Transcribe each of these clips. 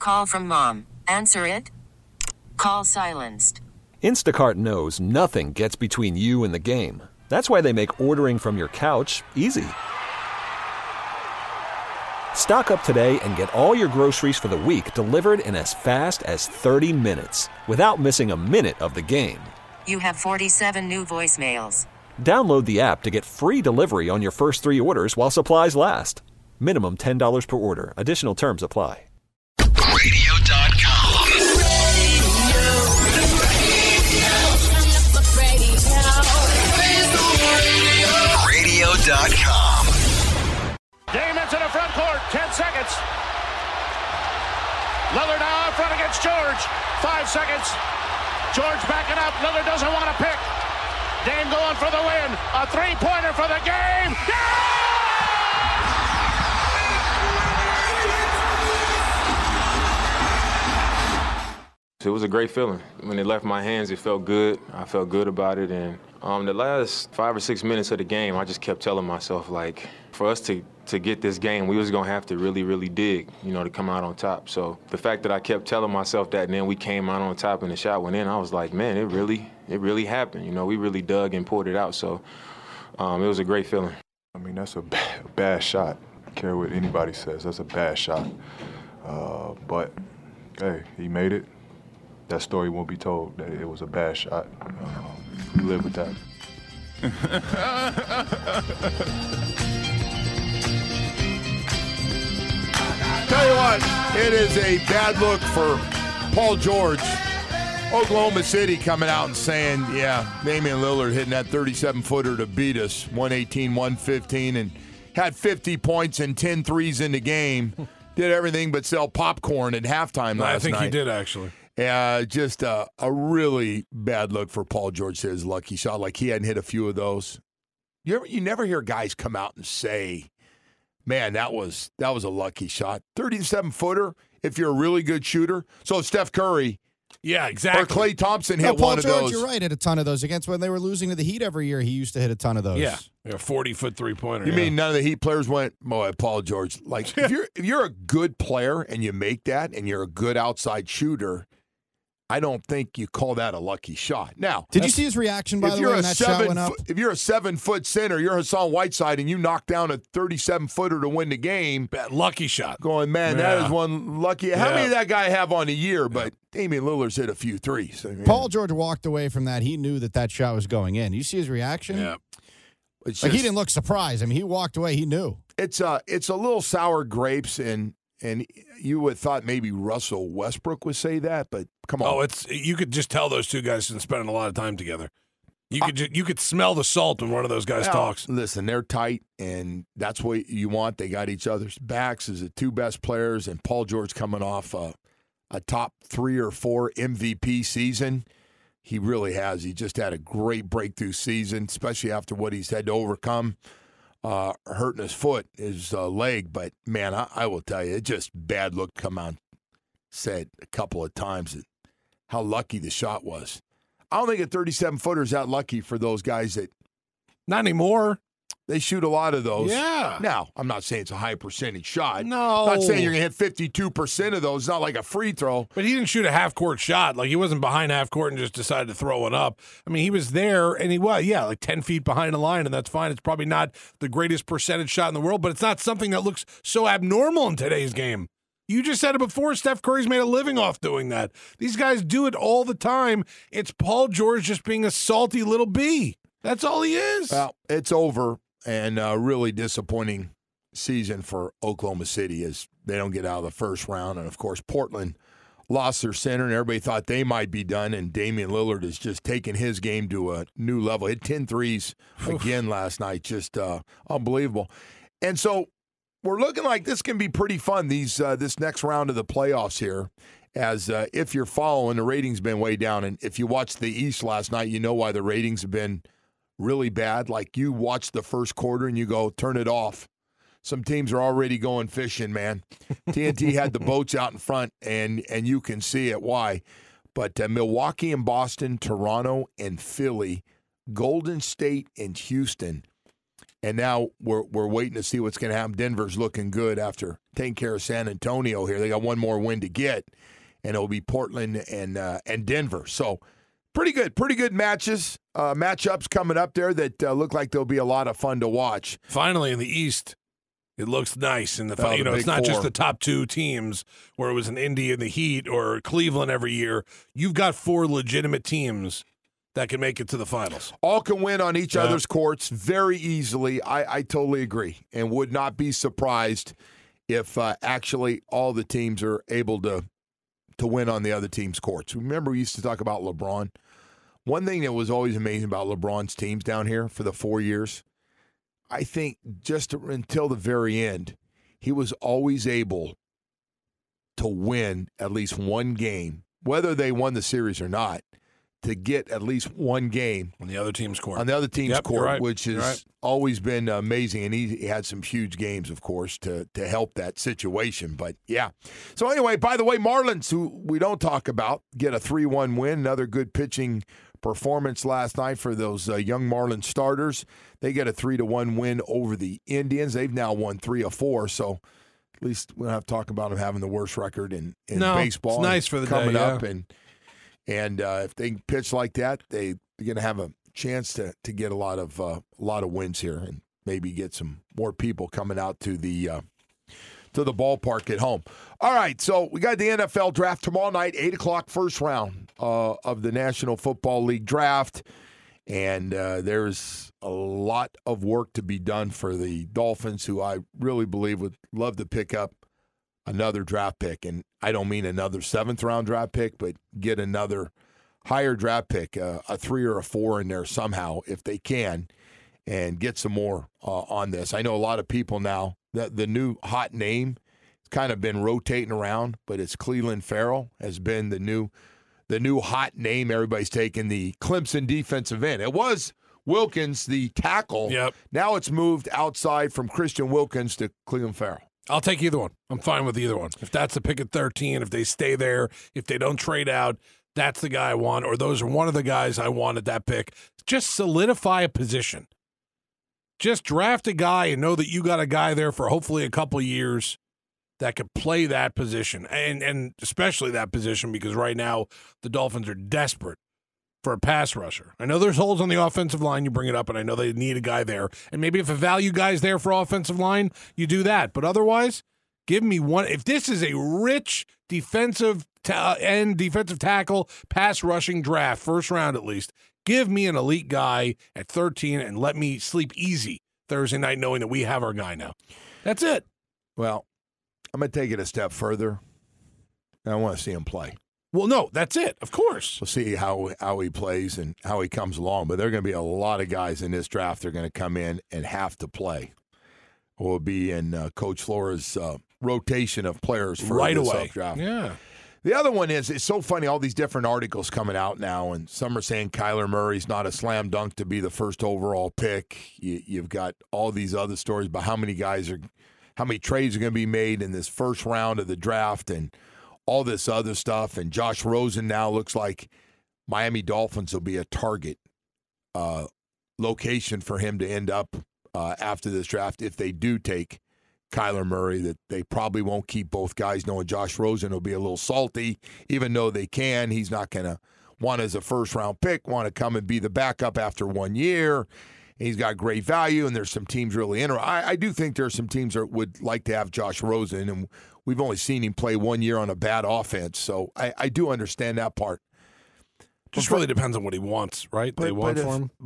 Call from mom. Answer it. Call silenced. Instacart knows nothing gets between you and the game. That's why they make ordering from your couch easy. Stock up today and get all your groceries for the week delivered in as fast as 30 minutes without missing a minute of the game. You have 47 new voicemails. Download the app to get free delivery on your first 3 orders while supplies last. Minimum $10 per order. Additional terms apply. Radio.com. Radio.com. Damon to the front court. 10 seconds. Lillard now in front against George. 5 seconds. George backing up. Lillard doesn't want to pick. Dame going for the win. A three-pointer for the game. Yeah! It was a great feeling. When it left my hands, it felt good. I felt good about it. And the last 5 or 6 minutes of the game, I just kept telling myself, like, for us to get this game, we was going to have to really, really dig, to come out on top. So the fact that I kept telling myself that, and then we came out on top and the shot went in, I was like, man, it really happened. We really dug and pulled it out. So it was a great feeling. I mean, that's a bad shot. I don't care what anybody says. That's a bad shot. But, hey, he made it. That story won't be told, that it was a bad shot. We live with that. Tell you what, it is a bad look for Paul George. Oklahoma City coming out and saying, yeah, Damian Lillard hitting that 37-footer to beat us, 118-115, and had 50 points and 10 threes in the game. Did everything but sell popcorn at halftime last night. I think he did, actually. Just a really bad look for Paul George. His lucky shot, like he hadn't hit a few of those. You never hear guys come out and say, man, that was a lucky shot. 37-footer, if you're a really good shooter. So Steph Curry, yeah, exactly, or Klay Thompson hit one of those. Paul George, you're right, hit a ton of those. Against when they were losing to the Heat every year, he used to hit a ton of those. Yeah, 40-foot three-pointer. You mean none of the Heat players went, boy, Paul George. Like, if you're a good player and you make that and you're a good outside shooter, I don't think you call that a lucky shot. Now, did you see his reaction, by the way, when that shot went up? If you're a 7-foot center, you're Hassan Whiteside, and you knock down a 37-footer to win the game. Bad lucky shot. Going, man, that is one lucky. How many did that guy have on a year? But Damian Lillard's hit a few threes. I mean, Paul George walked away from that. He knew that shot was going in. You see his reaction? Yeah. He didn't look surprised. I mean, he walked away. He knew. It's a little sour grapes, and you would have thought maybe Russell Westbrook would say that, but come on. Oh, you could just tell those two guys have been spending a lot of time together. You could smell the salt when one of those guys talks. Listen, they're tight, and that's what you want. They got each other's backs as the two best players, and Paul George coming off a top 3 or 4 MVP season. He really has. He just had a great breakthrough season, especially after what he's had to overcome. Hurting his foot, his leg. But, man, I will tell you, it just bad look come on. Said a couple of times how lucky the shot was. I don't think a 37-footer is that lucky for those guys that. Not anymore. They shoot a lot of those. Yeah. Now, I'm not saying it's a high percentage shot. No. I'm not saying you're going to hit 52% of those. It's not like a free throw. But he didn't shoot a half-court shot. Like, he wasn't behind half-court and just decided to throw it up. I mean, he was there, and he was, like 10 feet behind the line, and that's fine. It's probably not the greatest percentage shot in the world, but it's not something that looks so abnormal in today's game. You just said it before. Steph Curry's made a living off doing that. These guys do it all the time. It's Paul George just being a salty little bee. That's all he is. Well, it's over. And a really disappointing season for Oklahoma City as they don't get out of the first round. And, of course, Portland lost their center, and everybody thought they might be done. And Damian Lillard has just taken his game to a new level. Hit 10 threes again last night. Just unbelievable. And so we're looking like this can be pretty fun, this next round of the playoffs here. As if you're following, the ratings been way down. And if you watched the East last night, you know why the ratings have been really bad. Like, you watch the first quarter and you go, turn it off. Some teams are already going fishing, man. TNT had the boats out in front, and you can see it. Why? But Milwaukee and Boston, Toronto and Philly, Golden State and Houston. And now we're waiting to see what's going to happen. Denver's looking good after taking care of San Antonio here. They got one more win to get, and it'll be Portland and Denver. So pretty good matchups coming up there that look like they'll be a lot of fun to watch. Finally, in the East, it looks nice. In the it's not just the top 2 teams where it was an Indy and the Heat or Cleveland every year. You've got 4 legitimate teams that can make it to the finals. All can win on each other's courts very easily. I totally agree, and would not be surprised if actually all the teams are able to win on the other team's courts. Remember, we used to talk about LeBron. One thing that was always amazing about LeBron's teams down here for the 4 years, I think just until the very end, he was always able to win at least one game, whether they won the series or not, to get at least one game on the other team's court. Right. Which has always been amazing. And he had some huge games, of course, to help that situation. But, yeah. So, anyway, by the way, Marlins, who we don't talk about, get a 3-1 win. Another good pitching performance last night for those young Marlins starters. They get a 3-1 win over the Indians. They've now won 3 of 4, so at least we don't have to talk about them having the worst record in baseball. It's nice for the coming up, and if they pitch like that, they're going to have a chance to get a lot of wins here, and maybe get some more people coming out to the ballpark at home. All right, so we got the NFL draft tomorrow night, 8 o'clock, first round of the National Football League draft. And there's a lot of work to be done for the Dolphins, who I really believe would love to pick up another draft pick. And I don't mean another 7th-round draft pick, but get another higher draft pick, a 3 or a 4 in there somehow if they can, and get some more on this. I know a lot of people now, the new hot name, it's kind of been rotating around, but it's Clelin Ferrell has been the new hot name. Everybody's taking the Clemson defensive end. It was Wilkins, the tackle. Yep. Now it's moved outside from Christian Wilkins to Clelin Ferrell. I'll take either one. I'm fine with either one. If that's the pick at 13, if they stay there, if they don't trade out, that's the guy I want, or those are one of the guys I want at that pick. Just solidify a position. Just draft a guy and know that you got a guy there for hopefully a couple years that could play that position, and especially that position, because right now the Dolphins are desperate for a pass rusher. I know there's holes on the offensive line, you bring it up, and I know they need a guy there. And maybe if a value guy's there for offensive line, you do that. But otherwise, give me one. If this is a rich defensive tackle, pass rushing draft, first round at least, give me an elite guy at 13 and let me sleep easy Thursday night knowing that we have our guy now. That's it. Well, I'm going to take it a step further. I want to see him play. Well, no, that's it. Of course. We'll see how he plays and how he comes along. But there are going to be a lot of guys in this draft that are going to come in and have to play. We'll be in Coach Flora's rotation of players for right this away. Draft. Yeah. The other one is, it's so funny, all these different articles coming out now, and some are saying Kyler Murray's not a slam dunk to be the first overall pick. You've got all these other stories about how many trades are going to be made in this first round of the draft and all this other stuff. And Josh Rosen now looks like Miami Dolphins will be a target location for him to end up after this draft if they do take Kyler Murray, that they probably won't keep both guys, knowing Josh Rosen will be a little salty. Even though they can, he's not going to want as a first-round pick, want to come and be the backup after 1 year. And he's got great value, and there's some teams really interested. I do think there are some teams that would like to have Josh Rosen, and we've only seen him play 1 year on a bad offense, so I do understand that part. Just really depends on what he wants, right? They want for him?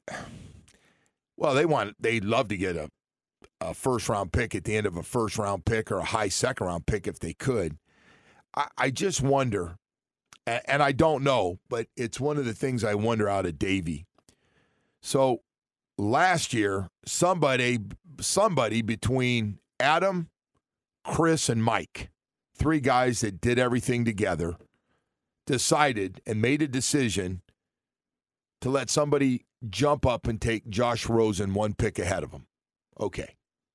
They'd love to get a first-round pick at the end of a first-round pick or a high second-round pick if they could. I just wonder, and I don't know, but it's one of the things I wonder out of Davey. So last year, somebody between Adam, Chris, and Mike, 3 guys that did everything together, decided and made a decision to let somebody jump up and take Josh Rosen 1 pick ahead of him. Okay.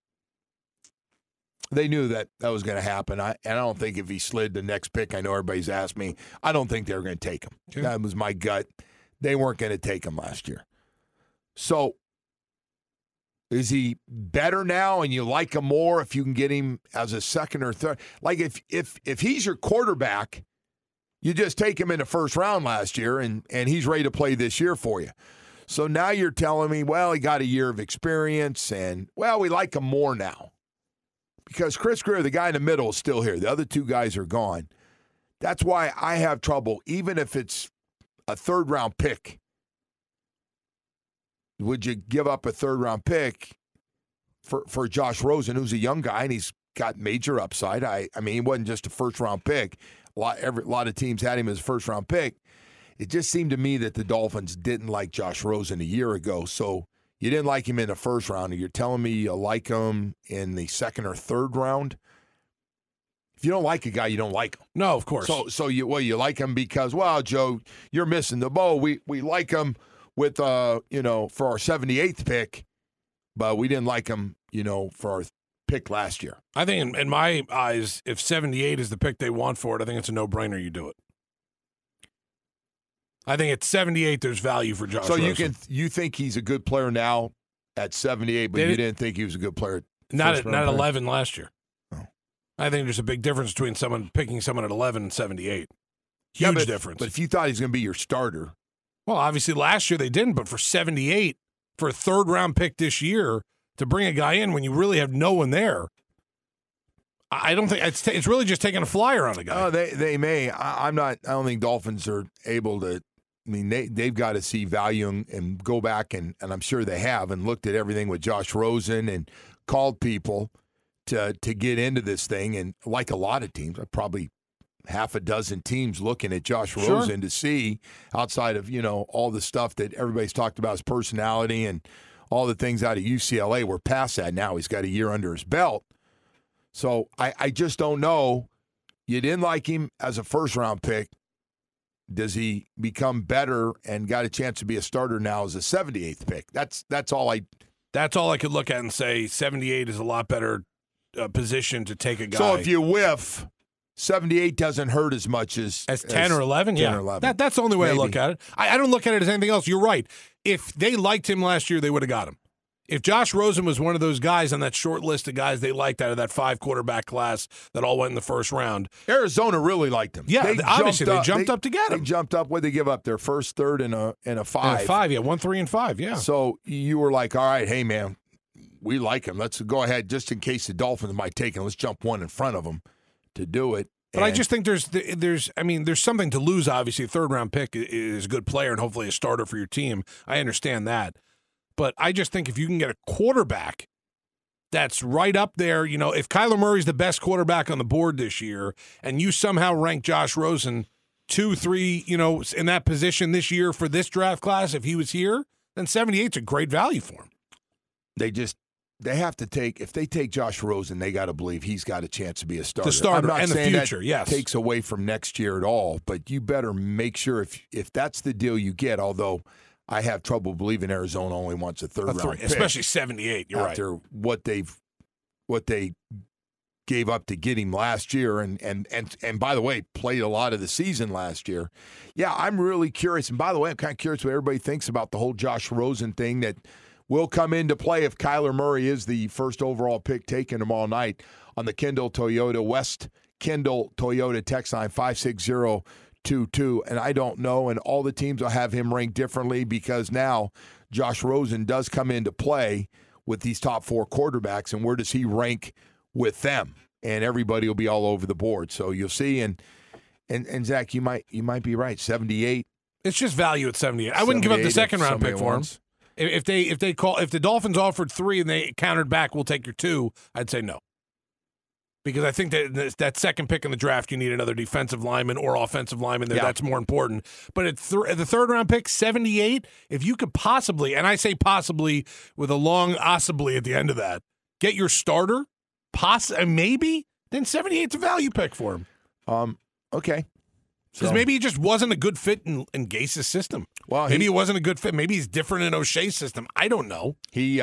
They knew that was going to happen. I don't think if he slid the next pick, I know everybody's asked me, I don't think they were going to take him. Sure. That was my gut. They weren't going to take him last year. So Is he better now and you like him more if you can get him as a second or third? Like if he's your quarterback, you just take him in the first round last year and he's ready to play this year for you. So now you're telling me, well, he got a year of experience and, well, we like him more now. Because Chris Grier, the guy in the middle, is still here. The other two guys are gone. That's why I have trouble, even if it's a third-round pick. Would you give up a third-round pick for Josh Rosen, who's a young guy, and he's got major upside? I mean, he wasn't just a first-round pick. A lot of teams had him as a first-round pick. It just seemed to me that the Dolphins didn't like Josh Rosen a year ago. So you didn't like him in the first round, and you're telling me you like him in the second or third round? If you don't like a guy, you don't like him. No, of course. So you like him because, well, Joe, you're missing the boat. We like him with for our 78th pick, but we didn't like him, for our pick last year. I think in my eyes, if 78 is the pick they want for it, I think it's a no-brainer you do it. I think at 78 there's value for Josh Rosen. So you think he's a good player now at 78, but you didn't think he was a good player not 11 last year. Oh. I think there's a big difference between picking someone at 11 and 78. Huge difference. But if you thought he's going to be your starter. Well, obviously last year they didn't, but for 78, for a third-round pick this year, to bring a guy in when you really have no one there, I don't think it's really just taking a flyer on a guy. Oh, they may. I don't think Dolphins are able to. I mean, they've got to see value and go back, and I'm sure they have, and looked at everything with Josh Rosen and called people to get into this thing. And like a lot of teams, probably half a dozen teams looking at Josh Rosen to see, outside of, all the stuff that everybody's talked about, his personality and all the things out of UCLA. We're past that now. He's got a year under his belt. So I just don't know. You didn't like him as a first-round pick. Does he become better and got a chance to be a starter now as a 78th pick? That's all I could look at and say 78 is a lot better position to take a guy. So if you whiff, 78 doesn't hurt as much as 10 or 11. 10 or 11. That's the only way Maybe. I look at it. I don't look at it as anything else. You're right. If they liked him last year, they would have got him. If Josh Rosen was one of those guys on that short list of guys they liked out of that 5 quarterback class that all went in the first round, Arizona really liked him. Yeah, they jumped up to get him. They jumped up. What did they give up? Their first, third, and a 5. And a 5, yeah, 1, 3, and 5, yeah. So you were like, all right, hey man, we like him. Let's go ahead, just in case the Dolphins might take him. Let's jump one in front of him to do it. But I just think there's something to lose. Obviously, a third-round pick is a good player and hopefully a starter for your team. I understand that. But I just think if you can get a quarterback that's right up there, if Kyler Murray's the best quarterback on the board this year and you somehow rank Josh Rosen 2, 3, in that position this year for this draft class, if he was here, then 78's a great value for him. They have to take, if they take Josh Rosen, they got to believe he's got a chance to be a starter. The starter I'm not and saying the future, that yes. Takes away from next year at all, but you better make sure if that's the deal you get, although I have trouble believing Arizona only wants a third-round pick. Especially 78, you're after right. what they gave up to get him last year and by the way, played a lot of the season last year. Yeah, I'm really curious. And by the way, I'm kind of curious what everybody thinks about the whole Josh Rosen thing that will come into play if Kyler Murray is the first overall pick taken tomorrow night on the Kendall Toyota West Kendall Toyota text line 56022. And I don't know, and all the teams will have him ranked differently because now Josh Rosen does come into play with these top 4 quarterbacks, and where does he rank with them? And everybody will be all over the board. So you'll see, and Zach, you might be right. 78. It's just value at 78. I wouldn't give up the second round pick for him. If the Dolphins offered 3 and they countered back, we'll take your 2, I'd say no. Because I think that second pick in the draft, you need another defensive lineman or offensive lineman there. Yeah. That's more important. But at the third-round pick, 78, if you could possibly, and I say possibly with a long possibly at the end of that, get your starter, maybe, then 78's a value pick for him. Okay. Because maybe he just wasn't a good fit in Gase's system. Well, maybe he wasn't a good fit. Maybe he's different in O'Shea's system. I don't know.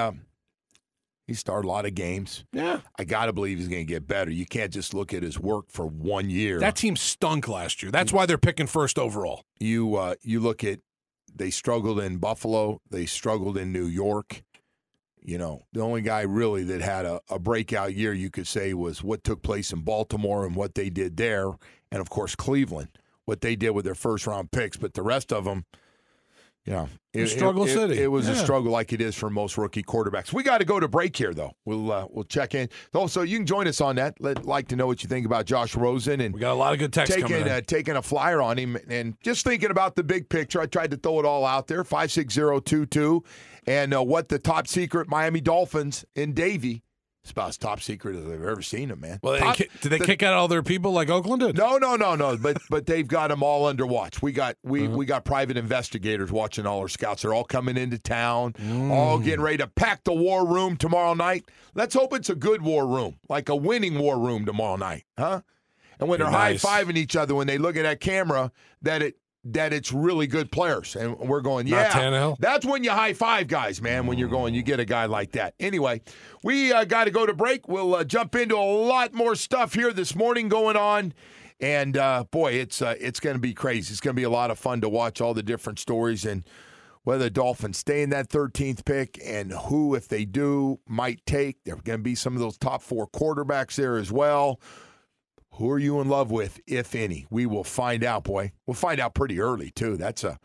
He started a lot of games. Yeah. I got to believe he's going to get better. You can't just look at his work for 1 year. That team stunk last year. That's why they're picking first overall. You look at, they struggled in Buffalo. They struggled in New York. You know, the only guy really that had a breakout year, you could say, was what took place in Baltimore and what they did there. And, of course, Cleveland, what they did with their first-round picks. But the rest of them, you know, struggle city. It was a struggle like it is for most rookie quarterbacks. We got to go to break here, though. We'll check in. Also, you can join us on that. Like to know what you think about Josh Rosen. And we got a lot of good texts coming in. Taking a flyer on him and just thinking about the big picture. I tried to throw it all out there, 56022. And what the top secret Miami Dolphins in Davie. It's about as top secret as I've ever seen them, man. Well, did they kick out all their people like Oakland did? No. But they've got them all under watch. We got private investigators watching all our scouts. They're all coming into town, all getting ready to pack the war room tomorrow night. Let's hope it's a good war room, like a winning war room tomorrow night, huh? And when they're high-fiving each other, when they look at that camera, that it's really good players. And we're going, Not Tannehill. That's when you high-five guys, man, when you get a guy like that. Anyway, we got to go to break. We'll jump into a lot more stuff here this morning going on. And, boy, it's going to be crazy. It's going to be a lot of fun to watch all the different stories and whether the Dolphins stay in that 13th pick and who, if they do, might take. There are going to be some of those top 4 quarterbacks there as well. Who are you in love with, if any? We will find out, boy. We'll find out pretty early, too. That's a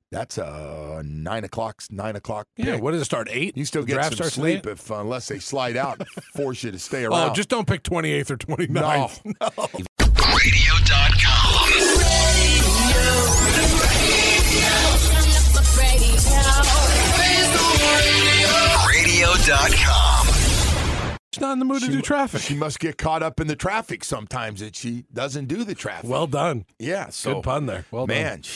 9 o'clock pick. Yeah, what does it start, 8? You still get some sleep unless they slide out and force you to stay around. Oh, just don't pick 28th or 29th. No. Radio.com. Radio.com. She's not in the mood to do traffic. She must get caught up in the traffic sometimes that she doesn't do the traffic. Well done. Yeah. So, good pun there. Well done. Man,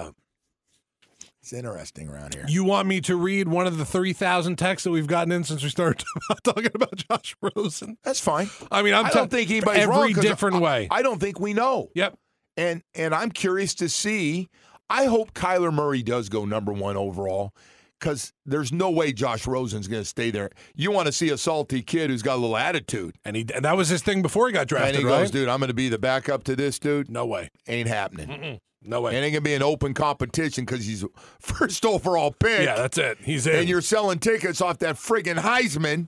it's interesting around here. You want me to read one of the 30,000 texts that we've gotten in since we started talking about Josh Rosen? That's fine. I mean, I don't think anybody's wrong. Every different way. I don't think we know. Yep. And I'm curious to see. I hope Kyler Murray does go number 1 overall, because there's no way Josh Rosen's going to stay there. You want to see a salty kid who's got a little attitude. And that was his thing before he got drafted, and he goes, dude, I'm going to be the backup to this dude. No way. Ain't happening. Mm-mm. No way. And ain't going to be an open competition because he's first overall pick. Yeah, that's it. He's in. And you're selling tickets off that friggin' Heisman.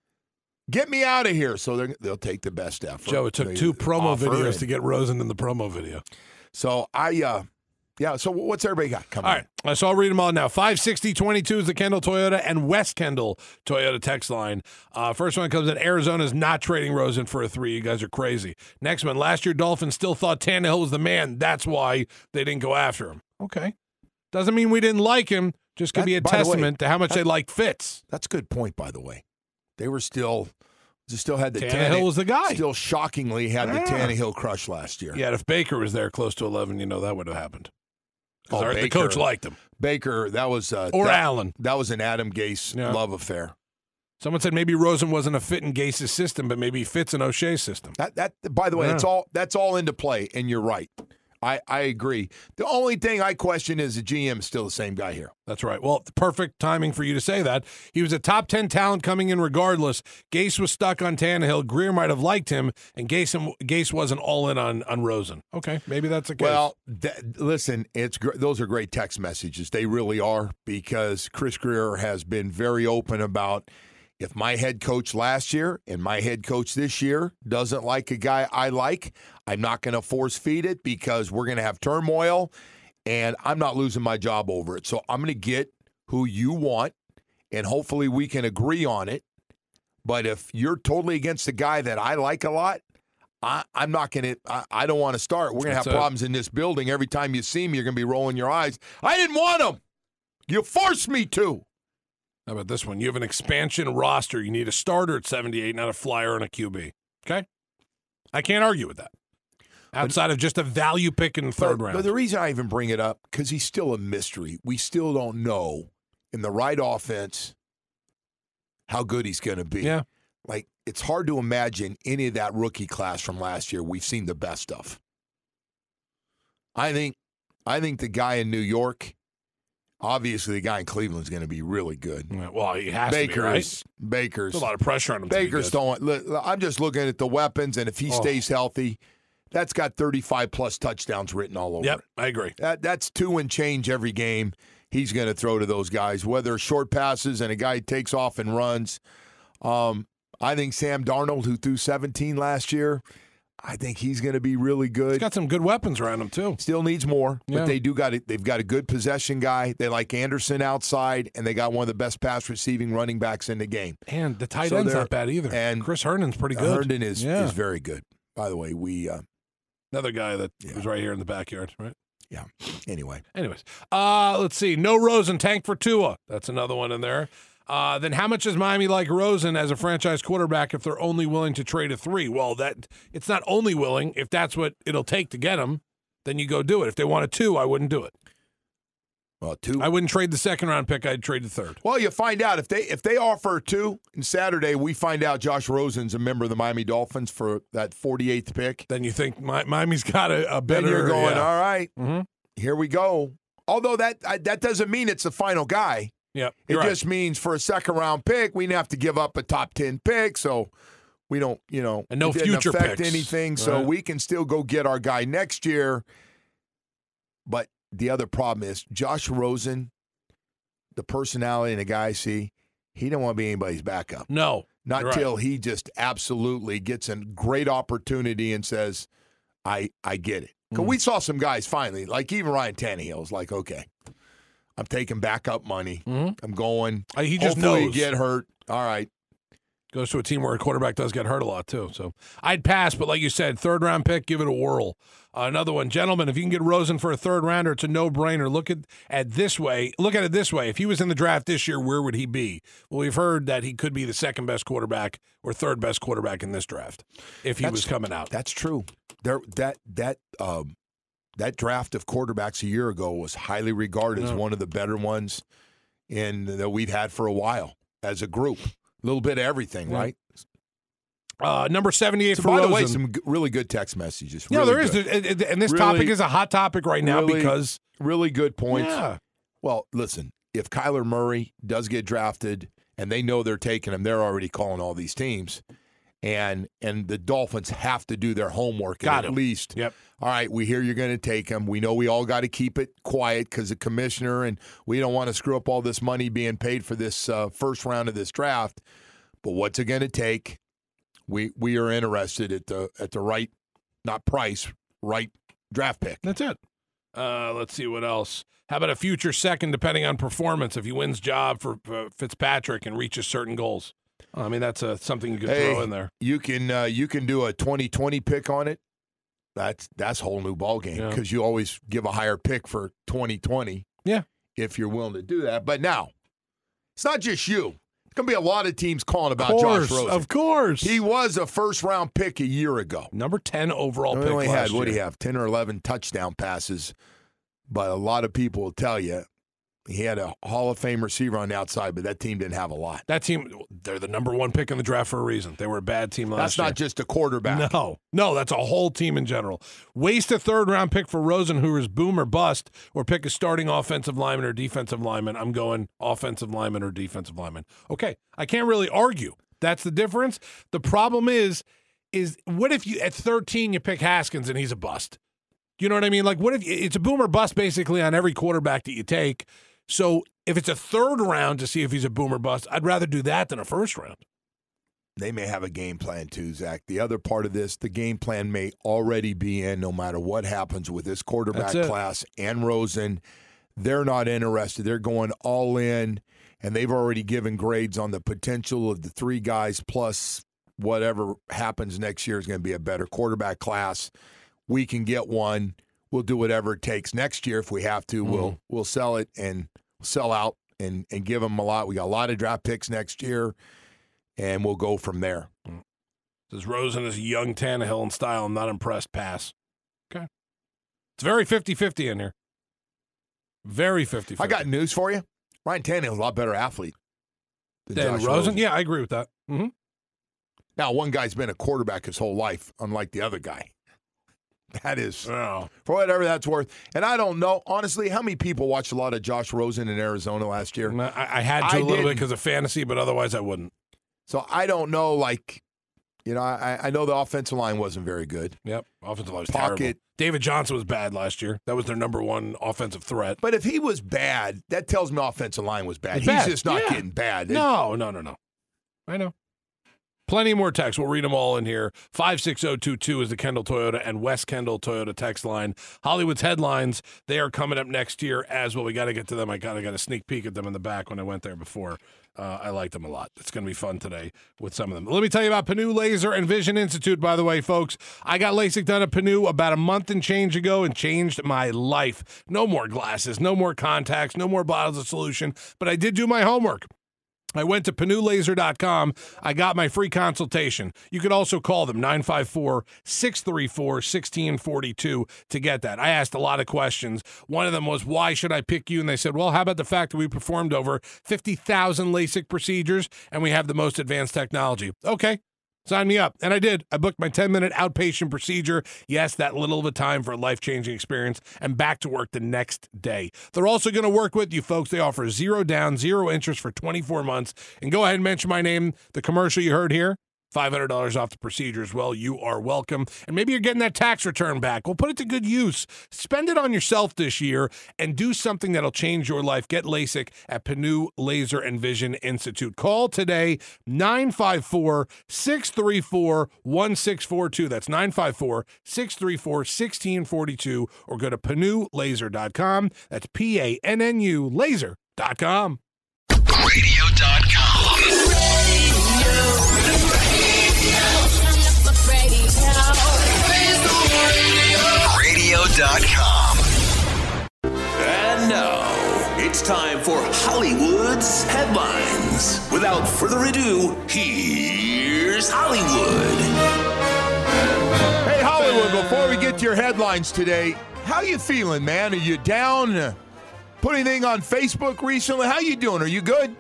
Get me out of here. So they'll take the best effort. Joe, it took 2 promo videos to get Rosen in the promo video. So so what's everybody got coming? All right, so I'll read them all now. 56022 is the Kendall Toyota and West Kendall Toyota text line. First one comes in, Arizona's not trading Rosen for a 3. You guys are crazy. Next one, last year Dolphins still thought Tannehill was the man. That's why they didn't go after him. Okay. Doesn't mean we didn't like him. Just could be a testament to how much they liked Fitz. That's a good point, by the way. They were still had the Tannehill was the guy. Still shockingly had the Tannehill crush last year. Yeah, if Baker was there close to 11, that would have happened. The coach liked him. Baker, that was Allen. That was an Adam Gase love affair. Someone said maybe Rosen wasn't a fit in Gase's system, but maybe he fits in O'Shea's system. That by the way, that's all into play, and you're right. I agree. The only thing I question is the GM is still the same guy here. That's right. Well, perfect timing for you to say that. He was a top 10 talent coming in regardless. Gase was stuck on Tannehill. Greer might have liked him, and Gase wasn't all in on Rosen. Okay, maybe that's the case. Well, listen, those are great text messages. They really are, because Chris Greer has been very open about, if my head coach last year and my head coach this year doesn't like a guy I like, I'm not going to force feed it, because we're going to have turmoil, and I'm not losing my job over it. So I'm going to get who you want, and hopefully we can agree on it. But if you're totally against the guy that I like a lot, I'm not going to – I don't want to start. We're going to have problems in this building. Every time you see me, you're going to be rolling your eyes. I didn't want him. You forced me to. How about this one? You have an expansion roster. You need a starter at 78, not a flyer and a QB. Okay? I can't argue with that. Outside of just a value pick in the third round. But the reason I even bring it up, because he's still a mystery. We still don't know, in the right offense, how good he's going to be. Yeah. Like, it's hard to imagine any of that rookie class from last year we've seen the best of. I think the guy in New York, obviously the guy in Cleveland, is going to be really good. Yeah, well, he has to be, right? Baker's. There's a lot of pressure on him. Baker's throwing. I'm just looking at the weapons, and if he stays healthy, that's got 35-plus touchdowns written all over Yep, it. I agree. That's 2 and change every game he's going to throw to those guys, whether short passes and a guy takes off and runs. I think Sam Darnold, who threw 17 last year, I think he's going to be really good. He's got some good weapons around him, too. Still needs more, Yeah. but they've got a good possession guy. They like Anderson outside, and they got one of the best pass receiving running backs in the game. And the tight So end's they're- not bad either. and Chris Herndon's pretty good. Herndon is Yeah. very good. By the way, Another guy that Yeah. was right here in the backyard, right? yeah. Anyway, Anyways, let's see. No Rosen, tank for Tua. That's another one in there. Then how much does Miami like Rosen as a franchise quarterback if they're only willing to trade a 3? Well, it's not only willing. If that's what it'll take to get him, then you go do it. If they want a 2, I wouldn't do it. well, 2. I wouldn't trade the 2nd-round pick. I'd trade the 3rd. Well, you find out if they offer 2, and Saturday we find out Josh Rosen's a member of the Miami Dolphins for that 48th pick. Then you think Miami's got a better. Then you're going, yeah. all right, Mhm. here we go. Although that doesn't mean it's the final guy. Yep, It you're right. just means for a 2nd-round pick, we have to give up a top 10 pick, so we don't, And no it didn't future affect picks. anything. So Right. we can still go get our guy next year. But the other problem is Josh Rosen, the personality and the guy I see, he don't want to be anybody's backup. No. Not you're right. till he just absolutely gets a great opportunity and says, I get it. Because we saw some guys finally, like even Ryan Tannehill was like, okay, I'm taking backup money. I'm going. He just Hopefully you knows. get hurt. All right. Goes to a team where a quarterback does get hurt a lot, too. So I'd pass, but like you said, 3rd-round pick, give it a whirl. Another one. Gentlemen, if you can get Rosen for a 3rd-rounder, it's a no-brainer. Look at it this way. If he was in the draft this year, where would he be? Well, we've heard that he could be the 2nd-best quarterback or 3rd-best quarterback in this draft if he was coming out. That's true. That draft of quarterbacks a year ago was highly regarded as one of the better ones that we've had for a while as a group. A little bit of everything, right? Number 78 So for by Rosen. the way, some really good text messages. Yeah, Really there is. good. And this Really- topic is a hot topic right now really- because Really good points. Yeah. Well, listen, if Kyler Murray does get drafted and they know they're taking him, they're already calling all these teams. And the Dolphins have to do their homework Got at him. least. Yep. All right, we hear you're going to take him. We know we all got to keep it quiet because the commissioner, and we don't want to screw up all this money being paid for this first round of this draft. But what's it going to take? We are interested at the right, not price, right draft pick. That's it. Let's see what else. How about a future 2nd, depending on performance, if he wins job for Fitzpatrick and reaches certain goals? I mean, that's something you could throw in there. You can do a 2020 pick on it. That's a whole new ballgame because you always give a higher pick for 2020. Yeah. If you're willing to do that. But now, it's not just you. There's going to be a lot of teams calling about Josh Rosen. Of course. He was a first-round pick a year ago. Number 10 overall He pick only last had, what do year. you have, 10 or 11 touchdown passes. But a lot of people will tell you he had a Hall of Fame receiver on the outside, but that team didn't have a lot. That team, they're the number 1 pick in the draft for a reason. They were a bad team last That's year. not just a quarterback. No, that's a whole team in general. Waste a 3rd-round pick for Rosen, who is boom or bust, or pick a starting offensive lineman or defensive lineman. I'm going offensive lineman or defensive lineman. Okay, I can't really argue. That's the difference. The problem is what if you at 13 you pick Haskins and he's a bust? You know what I mean? Like, what if it's a boom or bust basically on every quarterback that you take? So if it's a 3rd round to see if he's a boom or bust, I'd rather do that than a 1st round. They may have a game plan too, Zach. The other part of this, the game plan may already be in no matter what happens with this quarterback That's it. class and Rosen. They're not interested. They're going all in, and they've already given grades on the potential of the 3 guys plus whatever happens next year is going to be a better quarterback class. We can get one. We'll do whatever it takes next year if we have to. We'll sell it and sell out and give them a lot. We got a lot of draft picks next year, and we'll go from there. Says Rosen is a young Tannehill in style. I'm not impressed. Pass. Okay. It's very 50-50 in here. Very 50-50. I got news for you. Ryan Tannehill's a lot better athlete than Dan Josh Rosen? Yeah, I agree with that. Mm-hmm. Now, one guy's been a quarterback his whole life, unlike the other guy. That is, Oh. for whatever that's worth. And I don't know, honestly, how many people watched a lot of Josh Rosen in Arizona last year? I had to I a little bit didn't. because of fantasy, but otherwise I wouldn't. So I don't know, like, You know, I know the offensive line wasn't very good. Yep, offensive line was Pocket. terrible. David Johnson was bad last year. That was their number one offensive threat. But if he was bad, that tells me offensive line was bad. It's He's bad. just not getting bad. No. I know. Plenty more texts. We'll read them all in here. 56022 is the Kendall Toyota and West Kendall Toyota text line. Hollywood's headlines, they are coming up next year as well. We got to get to them. I got a sneak peek at them in the back when I went there before. I liked them a lot. It's going to be fun today with some of them. Let me tell you about Panu Laser and Vision Institute, by the way, folks. I got LASIK done at Panu about a month and change ago and changed my life. No more glasses, no more contacts, no more bottles of solution, but I did do my homework. I went to PanuLaser.com. I got my free consultation. You could also call them, 954-634-1642 to get that. I asked a lot of questions. One of them was, why should I pick you? And they said, well, how about the fact that we performed over 50,000 LASIK procedures and we have the most advanced technology? Okay. Sign me up. And I did. I booked my 10-minute outpatient procedure. Yes, that little of a time for a life-changing experience, and back to work the next day. They're also going to work with you, folks. They offer 0 down, 0 interest for 24 months. And go ahead and mention my name, the commercial you heard here. $500 off the procedure as well. You are welcome. And maybe you're getting that tax return back. Well, put it to good use. Spend it on yourself this year and do something that'll change your life. Get LASIK at Panu Laser and Vision Institute. Call today, 954-634-1642. That's 954-634-1642. Or go to PanuLaser.com. That's PANNU laser.com. Radio.com. And now, it's time for Hollywood's headlines. Without further ado, here's Hollywood. Hey, Hollywood, before we get to your headlines today, how you feeling, man? Are you down? Put anything on Facebook recently? How you doing? Are you good?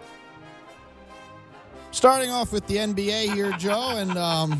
Starting off with the NBA here, Joe, and the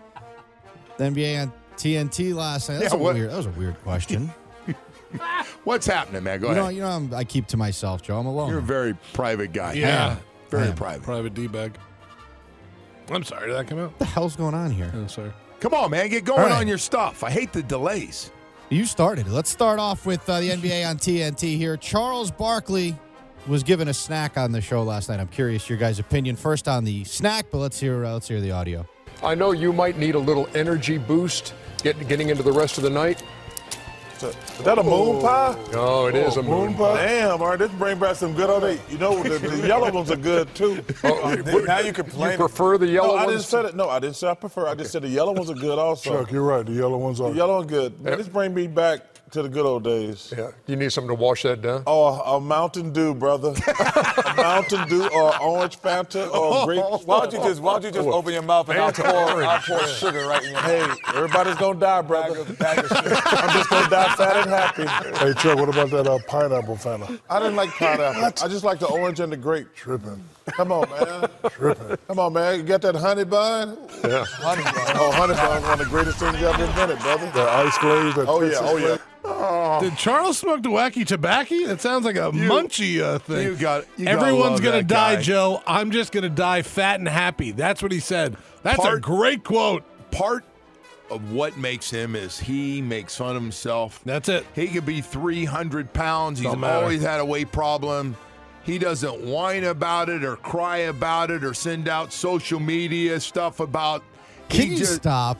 NBA on TNT last night. That was a weird question. What's happening, man? Go ahead. You know, I keep to myself, Joe. I'm alone. You're a very private guy. Yeah. Very private. Private D-bag. I'm sorry. Did that come out? What the hell's going on here? I'm sorry. Come on, man. Get going on your stuff. I hate the delays. You started. Let's start off with the NBA on TNT here. Charles Barkley was given a snack on the show last night. I'm curious your guys' opinion first on the snack, but let's hear the audio. I know you might need a little energy boost getting into the rest of the night. Is that a moon pie? No, it is a moon pie. Damn, all right, this brings back some good old days. You know, the yellow ones are good, too. Now you complain. You prefer the yellow ones? I didn't say that. No, I didn't say I prefer. I just said the yellow ones are good also. Chuck, you're right. The yellow ones are. The yellow are good. Yeah. This brings me back to the good old days. Yeah. You need something to wash that down? Oh, a Mountain Dew, brother. A Mountain Dew or orange Fanta or grape. Why don't you just open your mouth and I'll pour sugar right in your mouth. Hey, everybody's going to die, brother. I'm just going to die fat and happy. Hey, Chuck, what about that pineapple Fanta? I didn't like pineapple. I just like the orange and the grape. Tripping. Come on, man. Tripping. Come on, man. You got that honey bun? Yeah. Honey bun. Oh, honey bun, one of the greatest things you ever invented, brother. That ice glaze. That yeah. Did Charles smoke the wacky tobacco? That sounds like a munchy thing. Everyone's going to die, Joe. I'm just going to die fat and happy. That's what he said. That's a great quote. Part of what makes him is he makes fun of himself. That's it. He could be 300 pounds. He's always had a weight problem. He doesn't whine about it or cry about it or send out social media stuff about. Can you stop?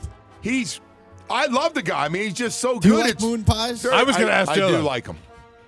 I love the guy. I mean, he's just so good. Do you like moon pies? I was going to ask Joe. I do like them.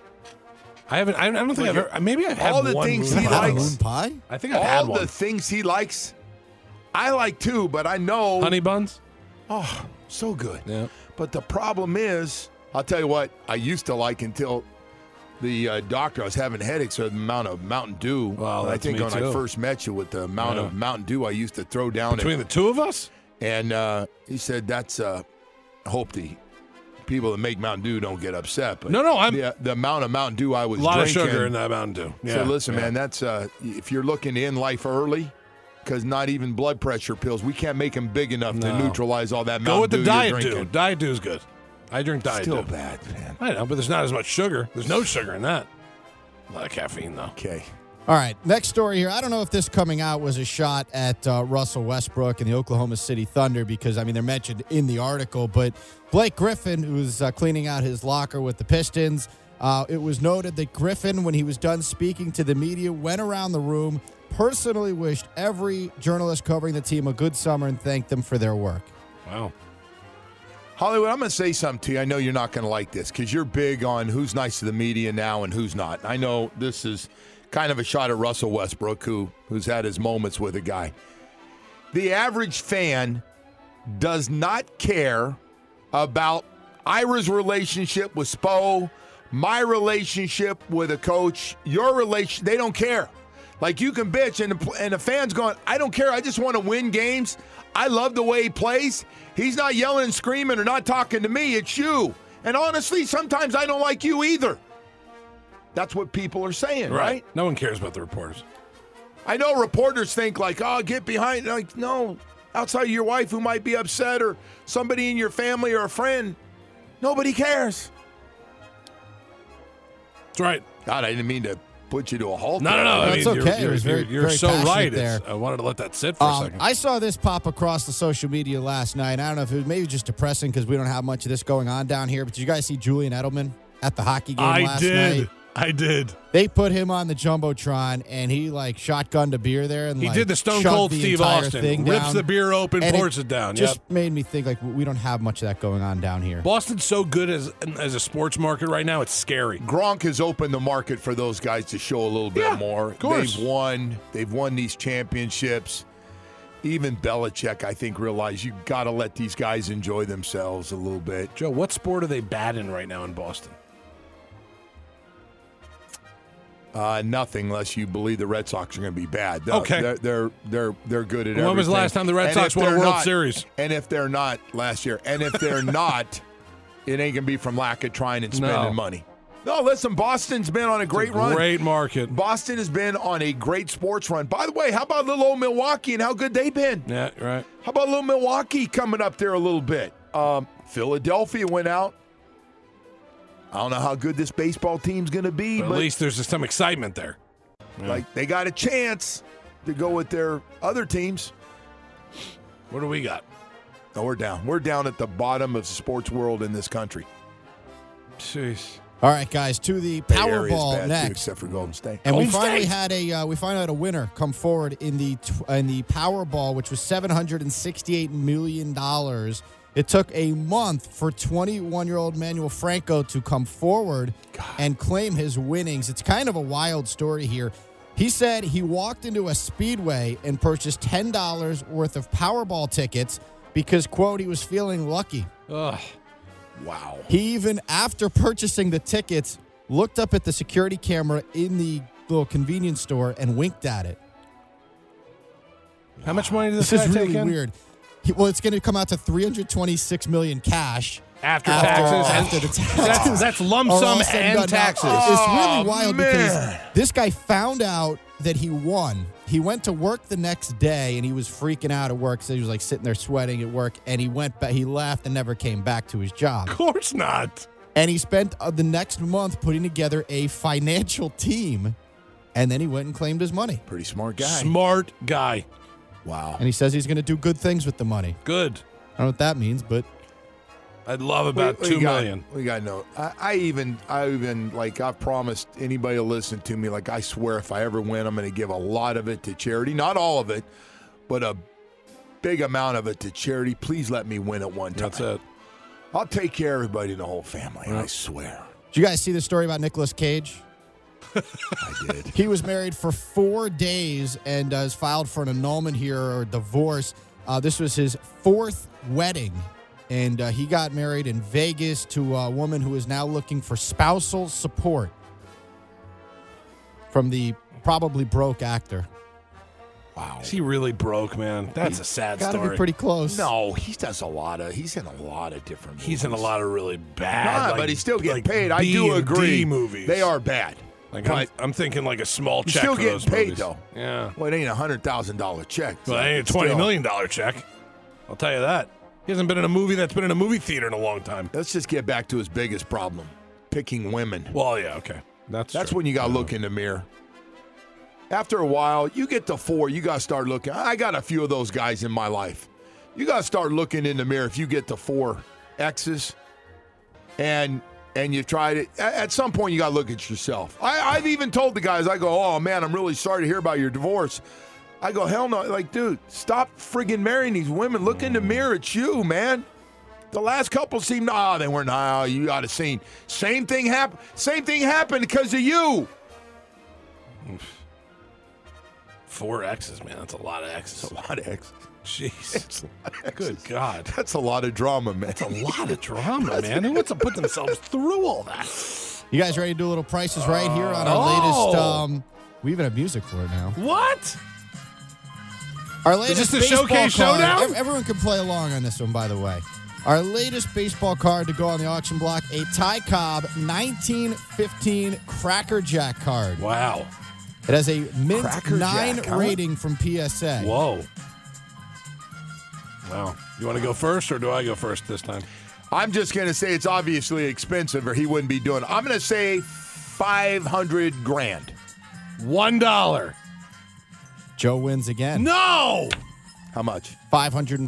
I don't think I've ever. Maybe I've had all the things he likes. Moon pie? I think I've had one. All the things he likes, I like too. But I know honey buns. Oh, so good. Yeah. But the problem is, I'll tell you what I used to like until the doctor. I was having headaches with the amount of Mountain Dew. Well, I think when I first met you with the amount of Mountain Dew I used to throw down between the two of us. And he said that's. I hope the people that make Mountain Dew don't get upset. But the amount of Mountain Dew I was drinking. A lot of sugar in that Mountain Dew. Yeah. So listen, man, that's if you're looking to end life early, because not even blood pressure pills, we can't make them big enough to neutralize all that Mountain Dew. Go with the Diet Dew. Diet Dew is good. I drink Diet Dew. Still bad, man. I know, but there's not as much sugar. There's no sugar in that. A lot of caffeine, though. Okay. All right, next story here. I don't know if this coming out was a shot at Russell Westbrook and the Oklahoma City Thunder because, they're mentioned in the article. But Blake Griffin, who's cleaning out his locker with the Pistons, it was noted that Griffin, when he was done speaking to the media, went around the room, personally wished every journalist covering the team a good summer and thanked them for their work. Wow. Hollywood, I'm going to say something to you. I know you're not going to like this because you're big on who's nice to the media now and who's not. I know this is kind of a shot at Russell Westbrook, who's had his moments with a guy. The average fan does not care about Ira's relationship with Spo, my relationship with a coach, your relation. They don't care. Like, you can bitch, and the fan's going, I don't care. I just want to win games. I love the way he plays. He's not yelling and screaming or not talking to me. It's you. And honestly, sometimes I don't like you either. That's what people are saying, right? No one cares about the reporters. I know reporters think like, oh, get behind. Like, no, outside of your wife who might be upset or somebody in your family or a friend, nobody cares. That's right. God, I didn't mean to put you to a halt. No. That's okay. You're so right. I wanted to let that sit for a second. I saw this pop across the social media last night. I don't know if it was maybe just depressing because we don't have much of this going on down here. But did you guys see Julian Edelman at the hockey game last night? I did. They put him on the Jumbotron, and he, shotgunned a beer there. And he did the Stone Cold Steve Austin. Rips the beer open, pours it down. Just made me think, we don't have much of that going on down here. Boston's so good as a sports market right now, it's scary. Gronk has opened the market for those guys to show a little bit more. Of course. They've won these championships. Even Belichick, I think, realized you got to let these guys enjoy themselves a little bit. Joe, what sport are they bad in right now in Boston? Nothing, unless you believe the Red Sox are going to be bad. Okay, they're good at everything. When was the last time the Red Sox won a World Series? And if they're not, last year. And if they're not, it ain't going to be from lack of trying and spending money. No, listen, Boston's been on a great run. Great market. Boston has been on a great sports run. By the way, how about little old Milwaukee and how good they've been? Yeah, right. How about little Milwaukee coming up there a little bit? Philadelphia went out. I don't know how good this baseball team's going to be. But at least there's some excitement there. Yeah. They got a chance to go with their other teams. What do we got? No, we're down. We're down at the bottom of the sports world in this country. Jeez. All right, guys, to the Powerball next. Too, except for Golden State. And we finally had a winner come forward in the Powerball, which was $768 million. It took a month for 21-year-old Manuel Franco to come forward and claim his winnings. It's kind of a wild story here. He said he walked into a Speedway and purchased $10 worth of Powerball tickets because, quote, he was feeling lucky. Ugh. Wow. He even, after purchasing the tickets, looked up at the security camera in the little convenience store and winked at it. How much money did this guy take in? This is really weird. It's going to come out to $326 million cash after taxes. After the taxes. That's lump sum and taxes. It's really wild because this guy found out that he won. He went to work the next day and he was freaking out at work. So he was sitting there sweating at work, and he left and never came back to his job. Of course not. And he spent the next month putting together a financial team, and then he went and claimed his money. Pretty smart guy. Smart guy. Wow. And he says he's going to do good things with the money. Good. I don't know what that means, but I'd love about $2 million. We got no. I even I've promised anybody to listen to me. I swear, if I ever win, I'm going to give a lot of it to charity. Not all of it, but a big amount of it to charity. Please let me win at one time. That's it. I'll take care of everybody in the whole family. I swear. Did you guys see the story about Nicolas Cage? I did. He was married for 4 days and has filed for an annulment here or divorce. This was his 4th wedding, and he got married in Vegas to a woman who is now looking for spousal support from the probably broke actor. Wow. Is he really broke, man? That's a sad story. Gotta be pretty close. No, he's in a lot of different movies. He's in a lot of really bad. But he's still getting paid. I do agree. Movies. They are bad. I'm thinking a small check. Still for getting those paid movies. though. Yeah. Well, it ain't $100,000 check. Well, it ain't a $20 million check. I'll tell you that. He hasn't been in a movie that's been in a movie theater in a long time. Let's just get back to his biggest problem: picking women. Well, yeah, okay. That's true. When you got to look in the mirror. After a while, you get to 4, you got to start looking. I got a few of those guys in my life. You got to start looking in the mirror if you get to 4 X's and you've tried it. At some point, you got to look at yourself. I've even told the guys, I go, oh, man, I'm really sorry to hear about your divorce. I go, hell no. Like, dude, stop friggin' marrying these women. Look in the mirror. It's you, man. The last couple seemed, they weren't. You ought to seen. Same thing happened. Same thing happened because of you. 4 X's, man. That's a lot of X's. That's a lot of X's. Jeez. Good God. That's a lot of drama, man. That's a lot of drama, man. Who wants to put themselves through all that? You guys ready to do a little Prices Right here on our latest? We even have music for it now. What? Our latest Is this the baseball showcase card. showdown? Everyone can play along on this one, by the way. Our latest baseball card to go on the auction block, a Ty Cobb 1915 Cracker Jack card. Wow. It has a mint Cracker 9 Jack, huh? rating from PSA. Whoa. Wow. You want to go first, or do I go first this time? I'm just going to say it's obviously expensive, or he wouldn't be doing it. I'm going to say $500,000. $1. Joe wins again. No! How much? $504,000.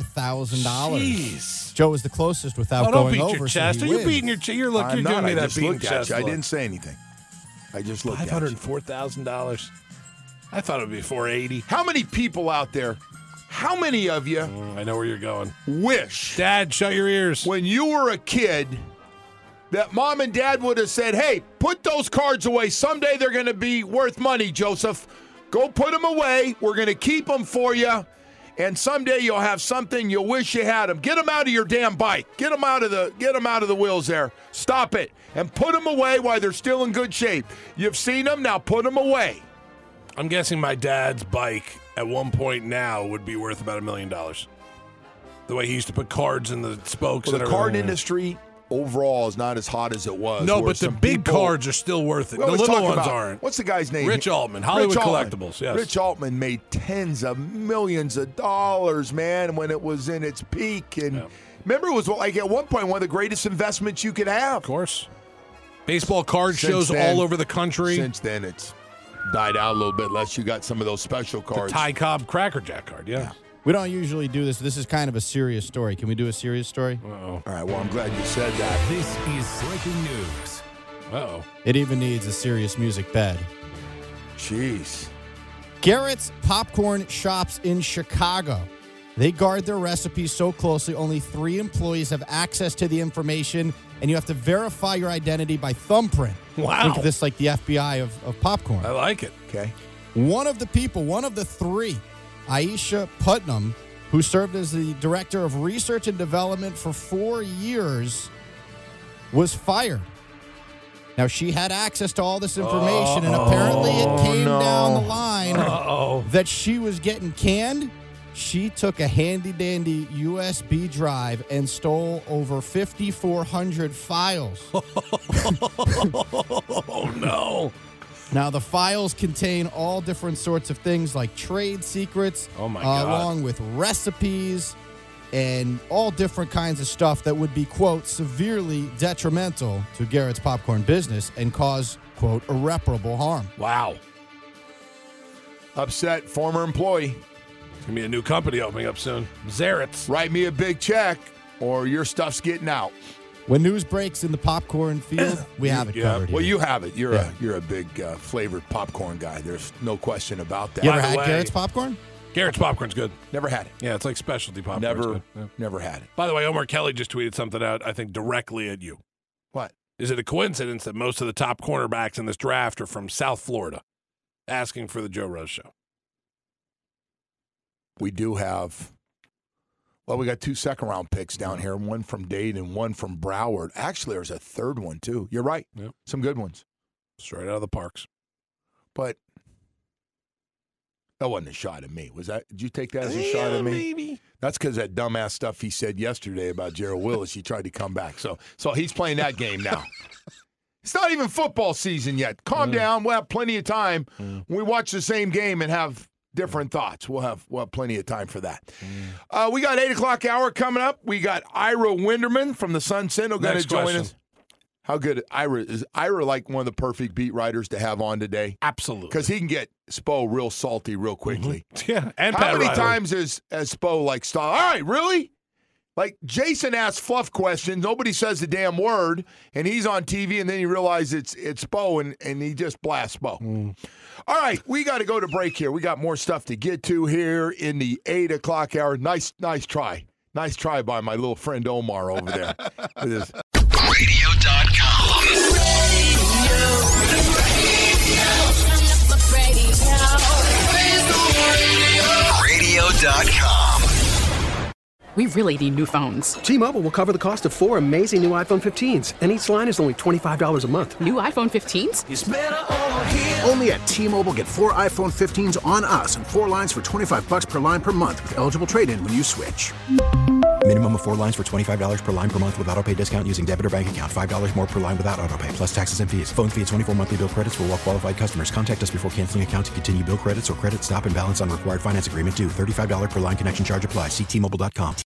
Jeez. Joe was the closest without don't going beat over. your so chest. he Are you wins. beating your chest? You're I'm doing not. me I that just beating looked at chest you. I look. didn't say anything. I just looked at you. $504,000. I thought it would be $480,000. How many people out there, how many of you I know where you're going. wish Dad, shut your ears. when you were a kid that mom and dad would have said, hey, put those cards away. Someday they're going to be worth money, Joseph. Go put them away. We're going to keep them for you. And someday you'll have something you'll wish you had them. Get them out of your damn bike. Get them out of the wheels there. Stop it. And put them away while they're still in good shape. You've seen them. Now put them away. I'm guessing my dad's bike at one point now would be worth about $1 million. The way he used to put cards in the spokes. Well, and the card everything. industry overall is not as hot as it was. No, where but the some big people- cards are still worth it. We The always little talk ones about- aren't. What's the guy's name? Rich Altman, Hollywood Rich Altman. Collectibles, yes. Rich Altman made tens of millions of dollars, man, when it was in its peak. And remember, it was like at one point one of the greatest investments you could have. Of course. Baseball card Since shows then- all over the country. Since then, it's died out a little bit, unless you got some of those special The cards. Ty Cobb Cracker Jack card, yeah. We don't usually do this. This is kind of a serious story. Can we do a serious story? Uh-oh. All right, well, I'm glad you said that. This is breaking news. Uh-oh. It even needs a serious music bed. Jeez. Garrett's Popcorn Shops in Chicago. They guard their recipes so closely, only 3 employees have access to the information, and you have to verify your identity by thumbprint. Wow. Think of this like the FBI of popcorn. I like it. Okay. One of the 3, Aisha Putnam, who served as the director of research and development for 4 years, was fired. Now, she had access to all this information, and apparently it came down the line that she was getting canned. She took a handy-dandy USB drive and stole over 5,400 files. Oh, no. Now, the files contain all different sorts of things like trade secrets, Oh, my God. along with recipes and all different kinds of stuff that would be, quote, severely detrimental to Garrett's popcorn business and cause, quote, irreparable harm. Wow. Upset former employee. It's going to be a new company opening up soon. Zaret's. Write me a big check or your stuff's getting out. When news breaks in the popcorn field, we have it covered here. Well, you have it. You're a big flavored popcorn guy. There's no question about that. You ever By the had way- Garrett's popcorn? Garrett's popcorn's good. Never had it. Yeah, it's like specialty popcorn. It's Never, good. Yeah. never had it. By the way, Omar Kelly just tweeted something out, I think, directly at you. What? Is it a coincidence that most of the top cornerbacks in this draft are from South Florida, asking for the Joe Rose Show? We do have. Well, we got 2 second-round picks down here, one from Dade and one from Broward. Actually, there's a third one, too. You're right. Yep. Some good ones. Straight out of the parks. But that wasn't a shot at me. Was that? Did you take that as a shot at me? Maybe. That's because that dumbass stuff he said yesterday about Gerald Willis. He tried to come back. So he's playing that game now. It's not even football season yet. Calm down. We'll have plenty of time. When we watch the same game and have different thoughts. We'll have plenty of time for that. We got 8 o'clock hour coming up. We got Ira Winderman from the Sun Sentinel going to join us. How good Ira is? Ira like one of the perfect beat writers to have on today? Absolutely. Because he can get Spo real salty real quickly. Mm-hmm. Yeah, and how Pat many Riley. times has Spo like stop? All right, really? Like Jason asks fluff questions, nobody says the damn word, and he's on TV, and then you realize it's Spo, and he just blasts Spo. All right, we got to go to break here. We got more stuff to get to here in the 8 o'clock hour. Nice try. Nice try by my little friend Omar over there. With his Radio.com. Radio.com. We really need new phones. T-Mobile will cover the cost of 4 amazing new iPhone 15s, and each line is only $25 a month. New iPhone 15s? It's better over here. Only at T-Mobile, get 4 iPhone 15s on us and 4 lines for $25 per line per month with eligible trade-in when you switch. Minimum of 4 lines for $25 per line per month with autopay discount using debit or bank account. $5 more per line without autopay, plus taxes and fees. Phone fee at 24 monthly bill credits for well-qualified customers. Contact us before canceling account to continue bill credits or credit stop and balance on required finance agreement due. $35 per line connection charge applies. See T-Mobile.com.